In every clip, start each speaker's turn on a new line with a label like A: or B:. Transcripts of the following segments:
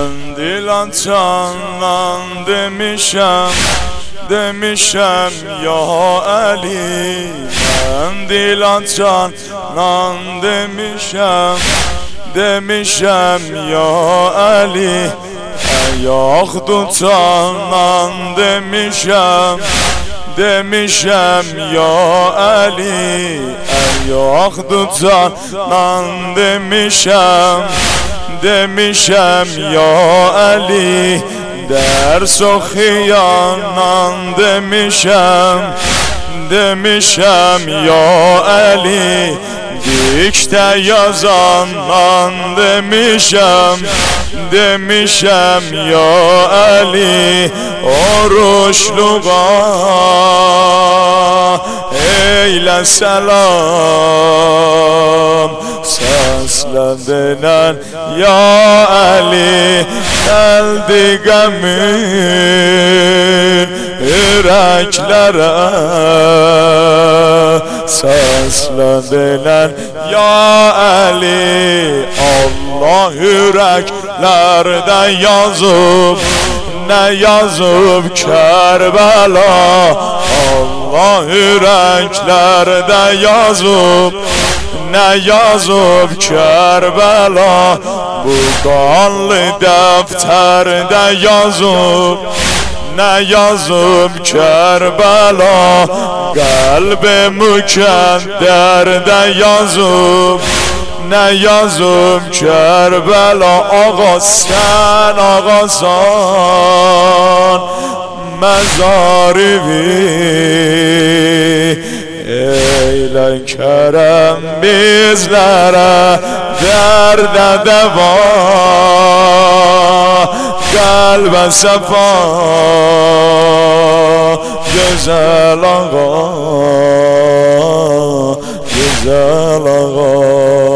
A: من دیلان چانان دمیشم یا علی، من دیلان چانان دمیشم یا علی، ایاخ دو چانان دمیشم یا علی، ایاخ دو چانان دمیشم یا علی، در سخیانان دمیشم یا علی، دیکته یازانان دمیشم یا علی، oruçluğa eyle selam, seslendiren ya Ali, geldi gemin yüreklere, seslendiren ya Ali, Allah yüreklerde yazıp ne yazıp Kerbela, Allah yüreklerde yazıp ne yazıp Kerbela, bu kanlı defterde yazıp ne yazıp Kerbela, kalbi mükenderde yazıp ne yazıp Kerbela. Ağa sen ağasan mezarivi, eyle kerem bizlere, derde deva, kalbe sefa, güzel ağa, güzel ağa.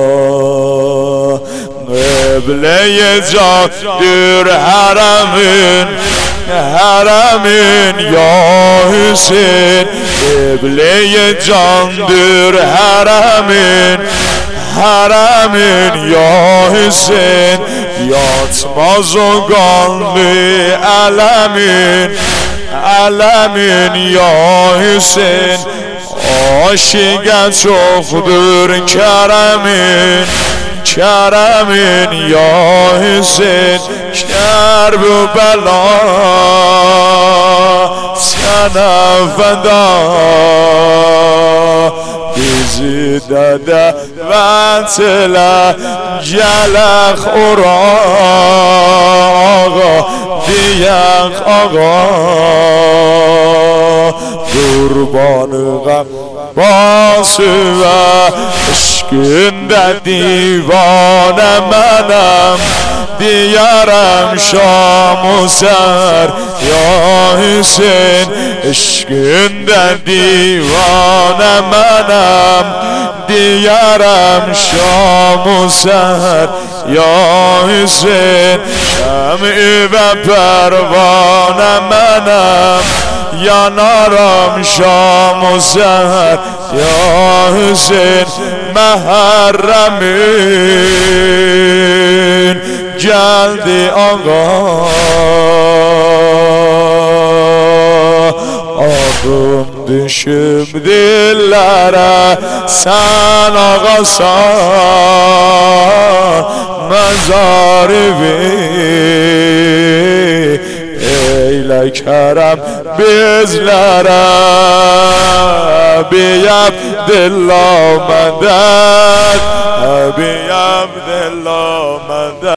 A: Kıble-i candır haremin ya Hüseyin, kıble-i candır haremin ya Hüseyin, yatmaz o kanlı alemin ya Hüseyin, aşığa çoktur keremin ya Hüseyin, Kerbela sana feda, bizi de davetle gelek ora, diyek ağa, kurbanı Abbası ve aşkında divane menem, diyarım Şam-ı ser ya Hüseyin, aşkında divane menem, diyarım Şam-ı ser ya Hüseyin, şem-i ve pervane menem, yanarım Şam-ı ser ya Hüseyin, Muharremin geldi ağa, adım düşüm dillere, sen ağasan mezarivi, eyle kerem bizlere, bi Abdillah medet, bi Abdillah medet.